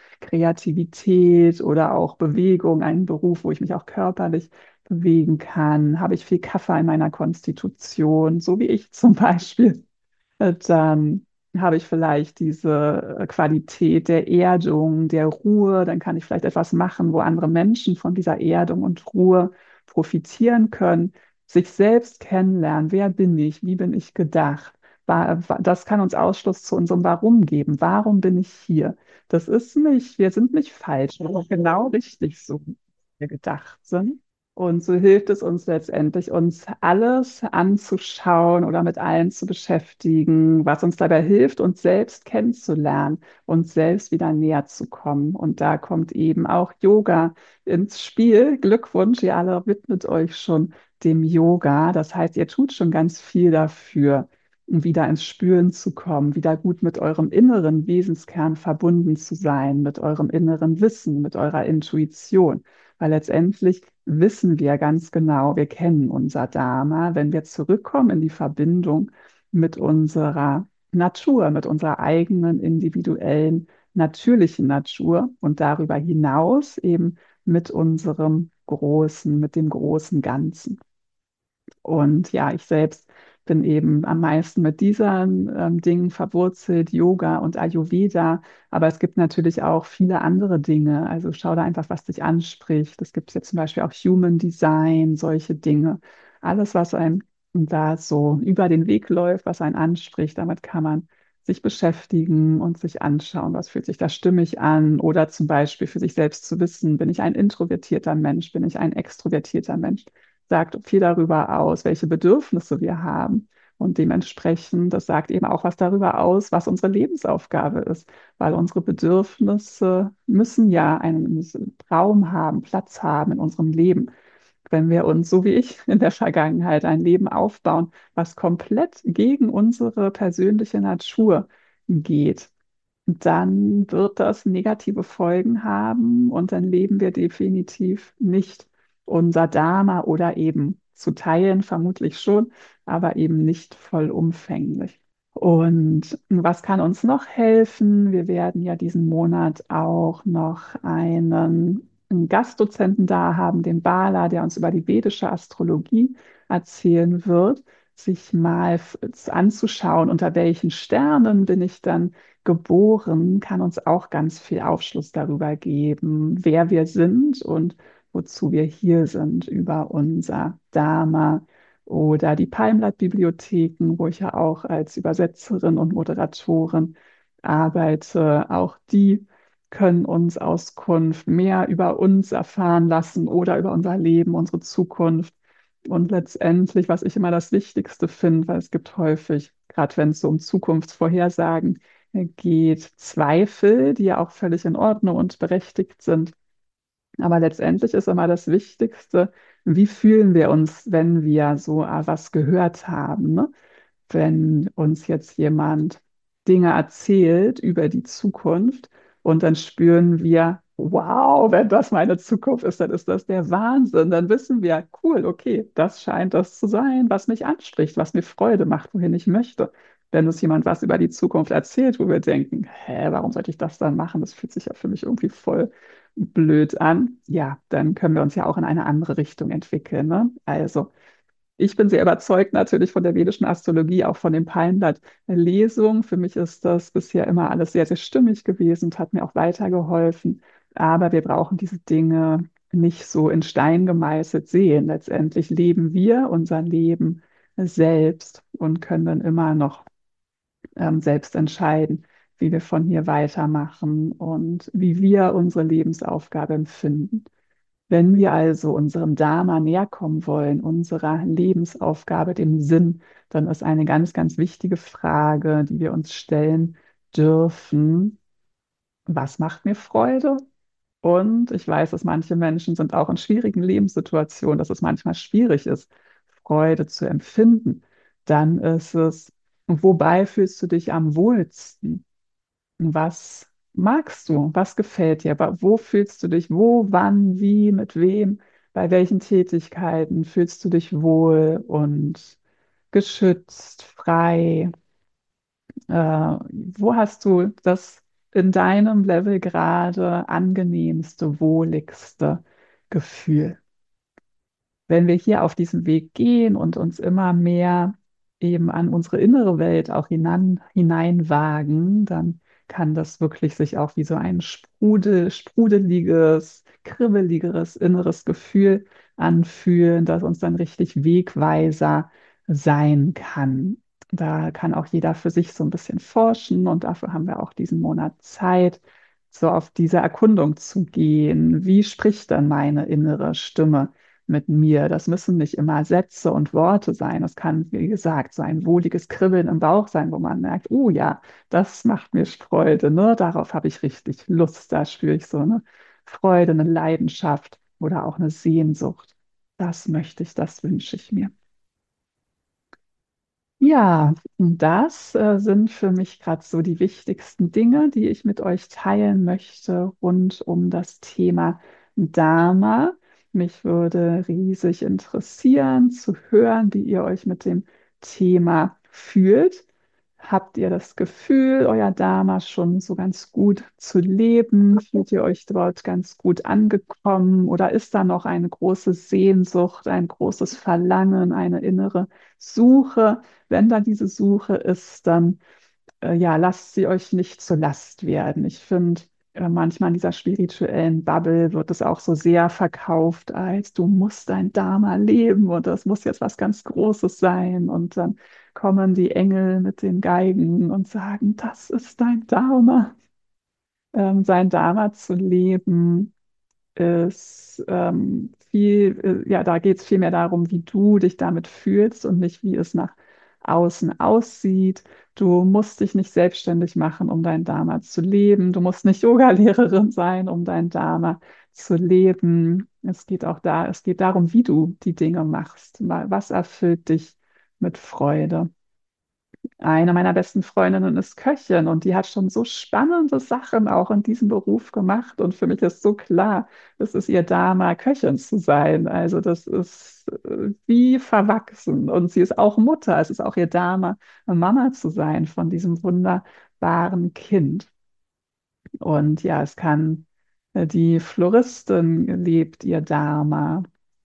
Kreativität oder auch Bewegung, einen Beruf, wo ich mich auch körperlich bewegen kann. Habe ich viel Kaffee in meiner Konstitution, so wie ich zum Beispiel, äh, dann habe ich vielleicht diese äh, Qualität der Erdung, der Ruhe, dann kann ich vielleicht etwas machen, wo andere Menschen von dieser Erdung und Ruhe profitieren können, sich selbst kennenlernen, wer bin ich, wie bin ich gedacht. Wa- wa- Das kann uns Ausschluss zu unserem Warum geben. Warum bin ich hier? Das ist nicht, wir sind nicht falsch, aber genau richtig so, wie wir gedacht sind. Und so hilft es uns letztendlich, uns alles anzuschauen oder mit allem zu beschäftigen, was uns dabei hilft, uns selbst kennenzulernen, uns selbst wieder näher zu kommen. Und da kommt eben auch Yoga ins Spiel. Glückwunsch, ihr alle widmet euch schon dem Yoga. Das heißt, ihr tut schon ganz viel dafür, um wieder ins Spüren zu kommen, wieder gut mit eurem inneren Wesenskern verbunden zu sein, mit eurem inneren Wissen, mit eurer Intuition. Weil letztendlich wissen wir ganz genau, wir kennen unser Dharma, wenn wir zurückkommen in die Verbindung mit unserer Natur, mit unserer eigenen individuellen, natürlichen Natur und darüber hinaus eben mit unserem Großen, mit dem großen Ganzen. Und ja, ich selbst bin eben am meisten mit diesen ähm, Dingen verwurzelt, Yoga und Ayurveda. Aber es gibt natürlich auch viele andere Dinge. Also schau da einfach, was dich anspricht. Es gibt jetzt zum Beispiel auch Human Design, solche Dinge. Alles, was einem da so über den Weg läuft, was einen anspricht, damit kann man sich beschäftigen und sich anschauen, was fühlt sich da stimmig an. Oder zum Beispiel für sich selbst zu wissen, bin ich ein introvertierter Mensch, bin ich ein extrovertierter Mensch, sagt viel darüber aus, welche Bedürfnisse wir haben. Und dementsprechend, das sagt eben auch was darüber aus, was unsere Lebensaufgabe ist, weil unsere Bedürfnisse müssen ja einen Raum haben, Platz haben in unserem Leben. Wenn wir uns, so wie ich in der Vergangenheit, ein Leben aufbauen, was komplett gegen unsere persönliche Natur geht, dann wird das negative Folgen haben und dann leben wir definitiv nicht unser Dharma oder eben zu teilen, vermutlich schon, aber eben nicht vollumfänglich. Und was kann uns noch helfen? Wir werden ja diesen Monat auch noch einen, einen Gastdozenten da haben, den Bala, der uns über die vedische Astrologie erzählen wird, sich mal f- anzuschauen, unter welchen Sternen bin ich dann geboren, kann uns auch ganz viel Aufschluss darüber geben, wer wir sind und wozu wir hier sind, über unser Dharma oder die Palmblatt-Bibliotheken, wo ich ja auch als Übersetzerin und Moderatorin arbeite. Auch die können uns Auskunft mehr über uns erfahren lassen oder über unser Leben, unsere Zukunft. Und letztendlich, was ich immer das Wichtigste finde, weil es gibt häufig, gerade wenn es so um Zukunftsvorhersagen geht, Zweifel, die ja auch völlig in Ordnung und berechtigt sind. Aber letztendlich ist immer das Wichtigste, wie fühlen wir uns, wenn wir so äh, was gehört haben, ne? Wenn uns jetzt jemand Dinge erzählt über die Zukunft und dann spüren wir, wow, wenn das meine Zukunft ist, dann ist das der Wahnsinn. Dann wissen wir, cool, okay, das scheint das zu sein, was mich anspricht, was mir Freude macht, wohin ich möchte. Wenn uns jemand was über die Zukunft erzählt, wo wir denken, hä, warum sollte ich das dann machen? Das fühlt sich ja für mich irgendwie voll blöd an. Ja, dann können wir uns ja auch in eine andere Richtung entwickeln, ne? Also, ich bin sehr überzeugt natürlich von der vedischen Astrologie, auch von den Palmblatt-Lesungen. Für mich ist das bisher immer alles sehr, sehr stimmig gewesen und hat mir auch weitergeholfen. Aber wir brauchen diese Dinge nicht so in Stein gemeißelt sehen. Letztendlich leben wir unser Leben selbst und können dann immer noch ähm, selbst entscheiden, wie wir von hier weitermachen und wie wir unsere Lebensaufgabe empfinden. Wenn wir also unserem Dharma näher kommen wollen, unserer Lebensaufgabe, dem Sinn, dann ist eine ganz, ganz wichtige Frage, die wir uns stellen dürfen: Was macht mir Freude? Und ich weiß, dass manche Menschen sind auch in schwierigen Lebenssituationen, dass es manchmal schwierig ist, Freude zu empfinden. Dann ist es, wobei fühlst du dich am wohlsten? Was magst du? Was gefällt dir? Wa- Wo fühlst du dich? Wo, wann, wie, mit wem? Bei welchen Tätigkeiten fühlst du dich wohl und geschützt, frei? Äh, wo hast du das in deinem Level gerade angenehmste, wohligste Gefühl? Wenn wir hier auf diesem Weg gehen und uns immer mehr eben an unsere innere Welt auch hinan, hineinwagen, dann kann das wirklich sich auch wie so ein Sprudel, sprudeliges, kribbeligeres inneres Gefühl anfühlen, das uns dann richtig Wegweiser sein kann. Da kann auch jeder für sich so ein bisschen forschen und dafür haben wir auch diesen Monat Zeit, so auf diese Erkundung zu gehen. Wie spricht dann meine innere Stimme mit mir? Das müssen nicht immer Sätze und Worte sein. Das kann, wie gesagt, so ein wohliges Kribbeln im Bauch sein, wo man merkt, oh ja, das macht mir Freude, ne? Darauf habe ich richtig Lust. Da spüre ich so eine Freude, eine Leidenschaft oder auch eine Sehnsucht. Das möchte ich, das wünsche ich mir. Ja, und das äh, sind für mich gerade so die wichtigsten Dinge, die ich mit euch teilen möchte rund um das Thema Dharma. Mich würde riesig interessieren zu hören, wie ihr euch mit dem Thema fühlt. Habt ihr das Gefühl, euer Dharma schon so ganz gut zu leben? Fühlt ihr euch dort ganz gut angekommen? Oder ist da noch eine große Sehnsucht, ein großes Verlangen, eine innere Suche. Wenn da diese Suche ist, dann äh, ja, lasst sie euch nicht zur Last werden. Ich finde, äh, manchmal in dieser spirituellen Bubble wird es auch so sehr verkauft, als du musst dein Dharma leben und das muss jetzt was ganz Großes sein. Und dann kommen die Engel mit den Geigen und sagen, das ist dein Dharma. Ähm, sein Dharma zu leben ist ähm, viel, äh, ja, da geht es viel mehr darum, wie du dich damit fühlst und nicht, wie es nach außen aussieht. Du musst dich nicht selbstständig machen, um dein Dharma zu leben. Du musst nicht Yoga-Lehrerin sein, um dein Dharma zu leben. Es geht auch da, es geht darum, wie du die Dinge machst. Was erfüllt dich mit Freude? Eine meiner besten Freundinnen ist Köchin und die hat schon so spannende Sachen auch in diesem Beruf gemacht. Und für mich ist so klar, es ist ihr Dharma, Köchin zu sein. Also das ist äh, wie verwachsen. Und sie ist auch Mutter. Es ist auch ihr Dharma, Mama zu sein von diesem wunderbaren Kind. Und ja, es kann, äh, die Floristin lebt ihr Dharma.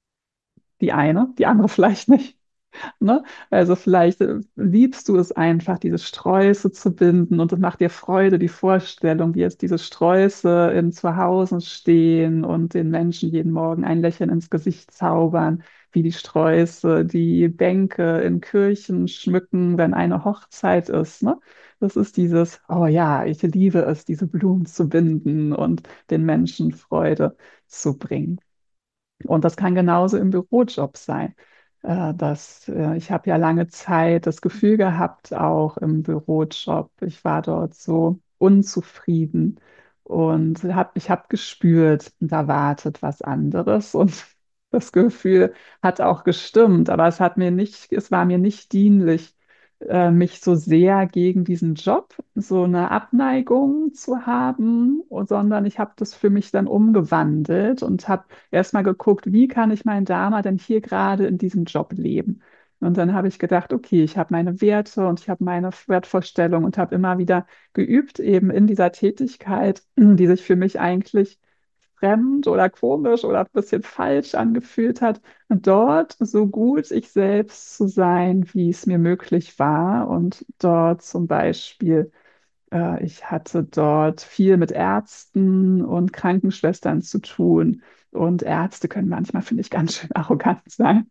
Die eine, die andere vielleicht nicht. Ne? Also vielleicht äh, liebst du es einfach, diese Sträuße zu binden und es macht dir Freude, die Vorstellung, wie jetzt diese Sträuße in Zuhause stehen und den Menschen jeden Morgen ein Lächeln ins Gesicht zaubern, wie die Sträuße die Bänke in Kirchen schmücken, wenn eine Hochzeit ist. Ne? Das ist dieses, oh ja, ich liebe es, diese Blumen zu binden und den Menschen Freude zu bringen. Und das kann genauso im Bürojob sein. Äh, dass, äh, ich habe ja lange Zeit das Gefühl gehabt, auch im Bürojob, ich war dort so unzufrieden und hab, ich habe gespürt, da wartet was anderes. Und das Gefühl hat auch gestimmt, aber es hat mir nicht, es war mir nicht dienlich, äh, mich so sehr gegen diesen Job, so eine Abneigung zu haben, und- sondern ich habe das für mich dann umgewandelt und habe erstmal geguckt, wie kann ich mein Dharma denn hier gerade in diesem Job leben? Und dann habe ich gedacht, okay, ich habe meine Werte und ich habe meine Wertvorstellung und habe immer wieder geübt, eben in dieser Tätigkeit, die sich für mich eigentlich fremd oder komisch oder ein bisschen falsch angefühlt hat, dort so gut ich selbst zu sein, wie es mir möglich war. Und dort zum Beispiel, äh, ich hatte dort viel mit Ärzten und Krankenschwestern zu tun. Und Ärzte können manchmal, finde ich, ganz schön arrogant sein.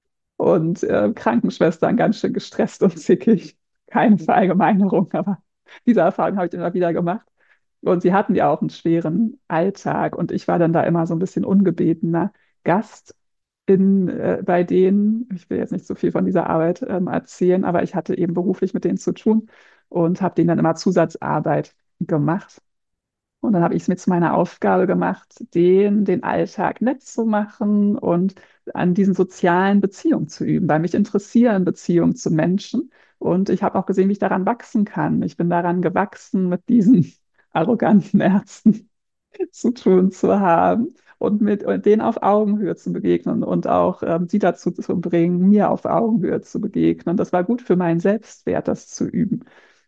Und äh, Krankenschwestern ganz schön gestresst und zickig. Keine Verallgemeinerung, aber diese Erfahrung habe ich immer wieder gemacht. Und sie hatten ja auch einen schweren Alltag. Und ich war dann da immer so ein bisschen ungebetener Gast in, äh, bei denen. Ich will jetzt nicht so viel von dieser Arbeit ähm, erzählen, aber ich hatte eben beruflich mit denen zu tun und habe denen dann immer Zusatzarbeit gemacht. Und dann habe ich es mir zu meiner Aufgabe gemacht, den, den Alltag nett zu machen und an diesen sozialen Beziehungen zu üben, weil mich interessieren Beziehungen zu Menschen. Und ich habe auch gesehen, wie ich daran wachsen kann. Ich bin daran gewachsen, mit diesen arroganten Ärzten zu tun zu haben und mit und denen auf Augenhöhe zu begegnen und auch ähm, sie dazu zu bringen, mir auf Augenhöhe zu begegnen. Das war gut für meinen Selbstwert, das zu üben.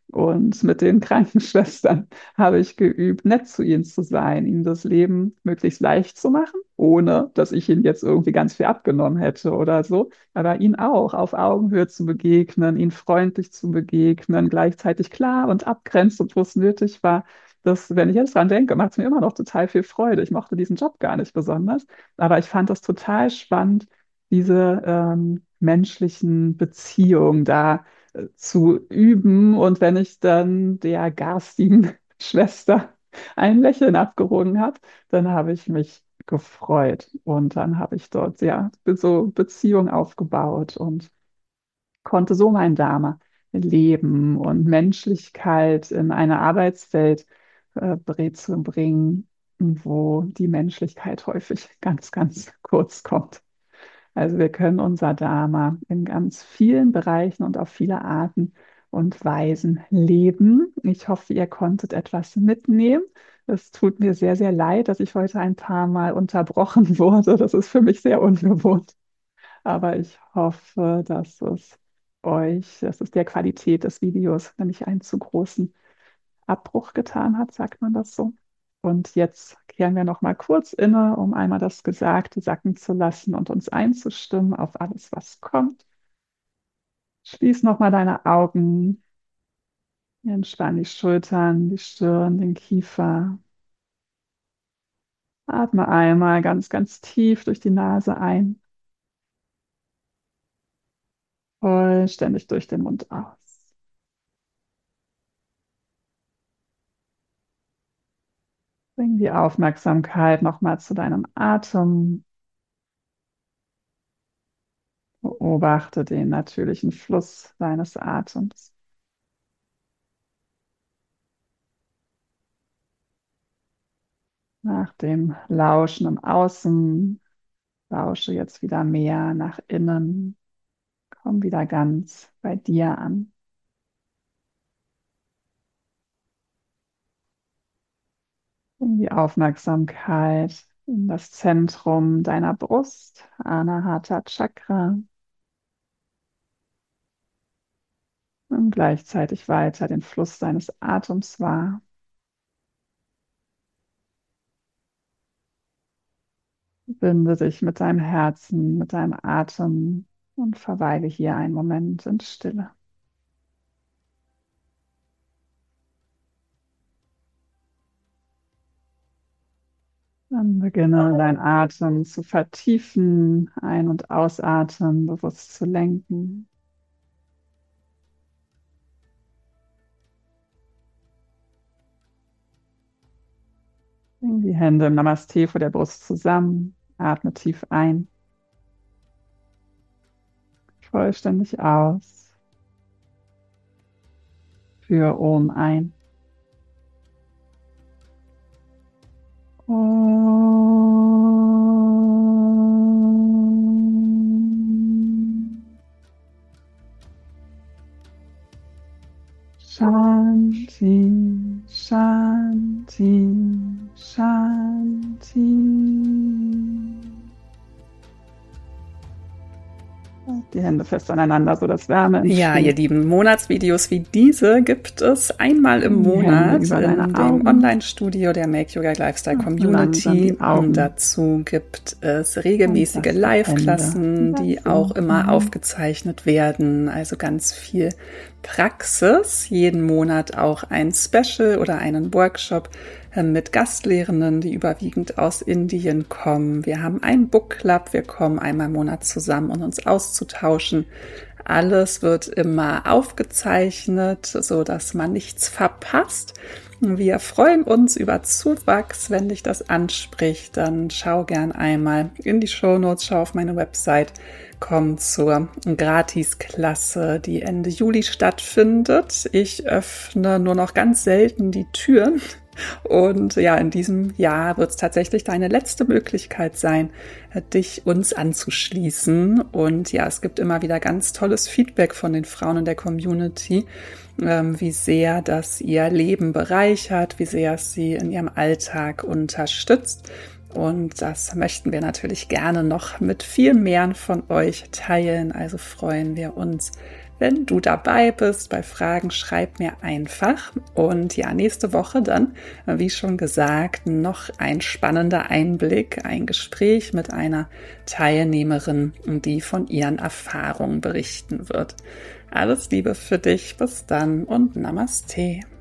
Und mit den Krankenschwestern habe ich geübt, nett zu ihnen zu sein, ihnen das Leben möglichst leicht zu machen, ohne dass ich ihnen jetzt irgendwie ganz viel abgenommen hätte oder so, aber ihnen auch auf Augenhöhe zu begegnen, ihnen freundlich zu begegnen, gleichzeitig klar und abgrenzend, wo es nötig war. Das, wenn ich jetzt dran denke, macht es mir immer noch total viel Freude. Ich mochte diesen Job gar nicht besonders, aber ich fand das total spannend, diese ähm, menschlichen Beziehungen da zu üben. Und wenn ich dann der garstigen Schwester ein Lächeln abgerungen habe, dann habe ich mich gefreut. Und dann habe ich dort ja so Beziehung aufgebaut und konnte so mein Dharma leben und Menschlichkeit in eine Arbeitswelt äh, bre- zu bringen, wo die Menschlichkeit häufig ganz, ganz kurz kommt. Also wir können unser Dharma in ganz vielen Bereichen und auf viele Arten und Weisen leben. Ich hoffe, ihr konntet etwas mitnehmen. Es tut mir sehr, sehr leid, dass ich heute ein paar Mal unterbrochen wurde. Das ist für mich sehr ungewohnt. Aber ich hoffe, dass es euch, dass es der Qualität des Videos nicht einen zu großen Abbruch getan hat, sagt man das so. Und jetzt kehren wir noch mal kurz inne, um einmal das Gesagte sacken zu lassen und uns einzustimmen auf alles, was kommt. Schließ nochmal deine Augen. Entspann die Schultern, die Stirn, den Kiefer. Atme einmal ganz, ganz tief durch die Nase ein. Vollständig durch den Mund aus. Bring die Aufmerksamkeit nochmal zu deinem Atem. Beobachte den natürlichen Fluss deines Atems. Nach dem Lauschen im Außen, lausche jetzt wieder mehr nach innen. Komm wieder ganz bei dir an. Bring die Aufmerksamkeit in das Zentrum deiner Brust, Anahata Chakra. Und gleichzeitig weiter den Fluss deines Atems wahr. Verbinde dich mit deinem Herzen, mit deinem Atem und verweile hier einen Moment in Stille. Dann beginne deinen Atem zu vertiefen, Ein- und Ausatmen bewusst zu lenken. Bring die Hände im Namaste vor der Brust zusammen. Atme tief ein. Vollständig aus. Führe Om ein. Om. Shanti, Shanti, Shanti. Die Hände fest aneinander, so dass Wärme entsteht. Ja, ihr Lieben, Monatsvideos wie diese gibt es einmal im Monat in dem Online-Studio der Make Yoga Lifestyle Community. Und dazu gibt es regelmäßige Live-Klassen, die auch immer aufgezeichnet werden. Also ganz viel Praxis. Jeden Monat auch ein Special oder einen Workshop mit Gastlehrenden, die überwiegend aus Indien kommen. Wir haben einen Book Club, wir kommen einmal im Monat zusammen, um uns auszutauschen. Alles wird immer aufgezeichnet, so dass man nichts verpasst. Wir freuen uns über Zuwachs. Wenn dich das anspricht, dann schau gern einmal in die Shownotes, schau auf meine Website, komm zur Gratisklasse, die Ende Juli stattfindet. Ich öffne nur noch ganz selten die Türen. Und ja, in diesem Jahr wird es tatsächlich deine letzte Möglichkeit sein, dich uns anzuschließen. Und ja, es gibt immer wieder ganz tolles Feedback von den Frauen in der Community, ähm, wie sehr das ihr Leben bereichert, wie sehr es sie in ihrem Alltag unterstützt. Und das möchten wir natürlich gerne noch mit viel mehr von euch teilen. Also freuen wir uns, wenn du dabei bist. Bei Fragen schreib mir einfach. Und ja, nächste Woche dann, wie schon gesagt, noch ein spannender Einblick, ein Gespräch mit einer Teilnehmerin, die von ihren Erfahrungen berichten wird. Alles Liebe für dich, bis dann und Namaste.